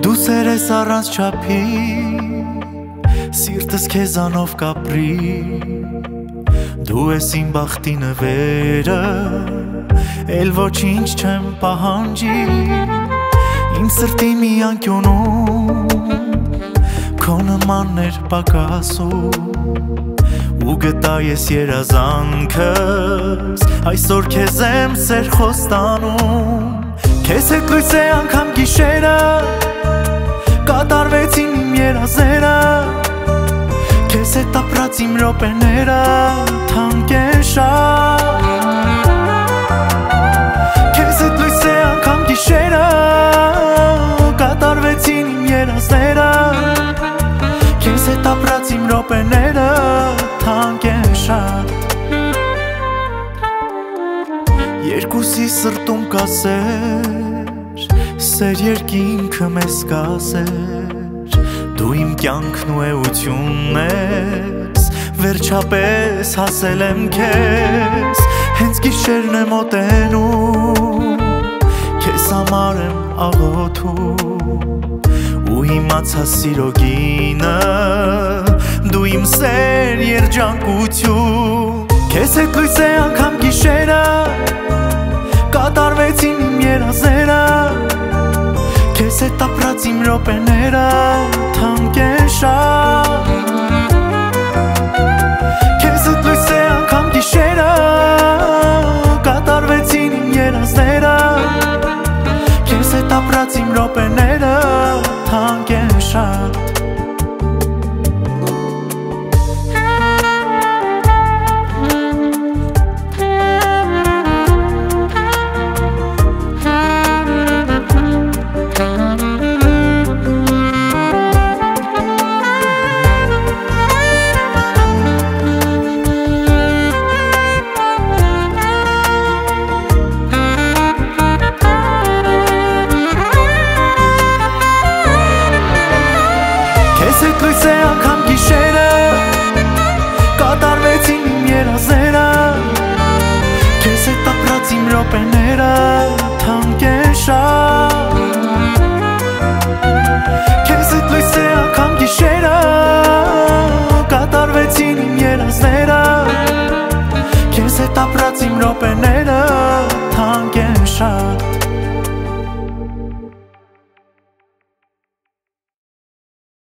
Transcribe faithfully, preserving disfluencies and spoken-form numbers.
Դու սերես առանց չափի, սիրտս քեզանով կապրի, դու ես իմ բախտի նվերը, էլ ոչինչ չեմ պահանջի, իմ սրտի մի անկյունում, քո նմաններ պակասում, ու գտա ես երազանքս, այսօր քեզ եմ սեր խոստանում, քեզ հետ լույս է անգամ գիշերը, կատարվեցին իմ երազները, քեզ հետ ապրած իմ րոպեները, թանկ են շատ, քեզ հետ լույս է անգամ գիշերը, կատարվեցին իմ երազները, քեզ հետ ապրած իմ րոպեները, թանկ են շատ, երկուսի սրտում կա սեր, սեր երկինքը մեզ կասեր, դու իմ կյանքն ու էությունն ես, վերջապես հասել եմ քեզ, հենց գիշերն է մոտենում, քեզ համար եմ աղոթում, ու իմացա սիրո գինը, դու իմ սեր երջանկություն, քեզ հետ լույս է անգամ գիշերը, կատարվեցին իմ երազները, քեզ հետ ապրած իմ րոպեները, թանկ են շատ, քեզ հետ լույս է անգամ գիշերը, կատարվեցին իմ երազները, քեզ հետ ապրած իմ րոպեները,